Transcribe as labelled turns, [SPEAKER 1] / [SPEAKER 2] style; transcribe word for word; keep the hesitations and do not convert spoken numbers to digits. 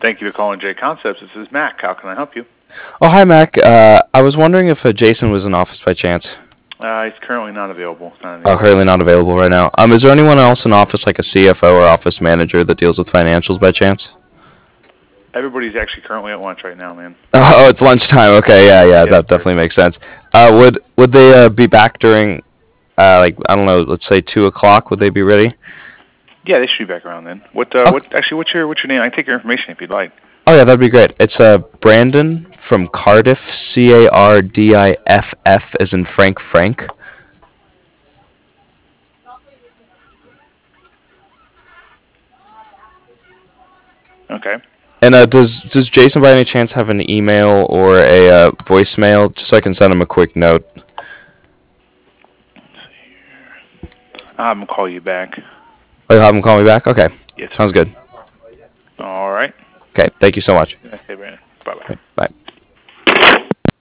[SPEAKER 1] Thank you for calling J Concepts. This is Mac. How can I help you?
[SPEAKER 2] Oh, hi, Mac. Uh, I was wondering if uh, Jason was in office by chance.
[SPEAKER 1] Uh, he's currently not available. Not in the
[SPEAKER 2] Oh,
[SPEAKER 1] office.
[SPEAKER 2] currently not available right now. Um, is there anyone else in office, like a C F O or office manager, that deals with financials by chance?
[SPEAKER 1] Everybody's actually currently at lunch right now, man.
[SPEAKER 2] Oh, it's lunchtime. Okay, yeah, yeah,
[SPEAKER 1] Yes,
[SPEAKER 2] that
[SPEAKER 1] sir.
[SPEAKER 2] definitely makes sense. Uh, would would they uh, be back during, uh, like I don't know, let's say two o'clock? Would they be ready?
[SPEAKER 1] Yeah, they should be back around then. What? Uh,
[SPEAKER 2] Oh,
[SPEAKER 1] what? Actually, what's your what's your name? I can take your information if you'd like.
[SPEAKER 2] oh yeah, that'd be great. It's uh Brandon from Cardiff, C A R D I F F, as in Frank Frank.
[SPEAKER 1] Okay.
[SPEAKER 2] And uh, does does Jason by any chance have an email or a uh, voicemail, just so I can send him a quick note?
[SPEAKER 1] I'll have him call you back.
[SPEAKER 2] Oh, you'll have him call me back? Okay.
[SPEAKER 1] Yes, sir.
[SPEAKER 2] Sounds good.
[SPEAKER 1] All right.
[SPEAKER 2] Okay. Thank you so much.
[SPEAKER 1] Okay, Brandon. Bye bye.
[SPEAKER 2] Okay, bye.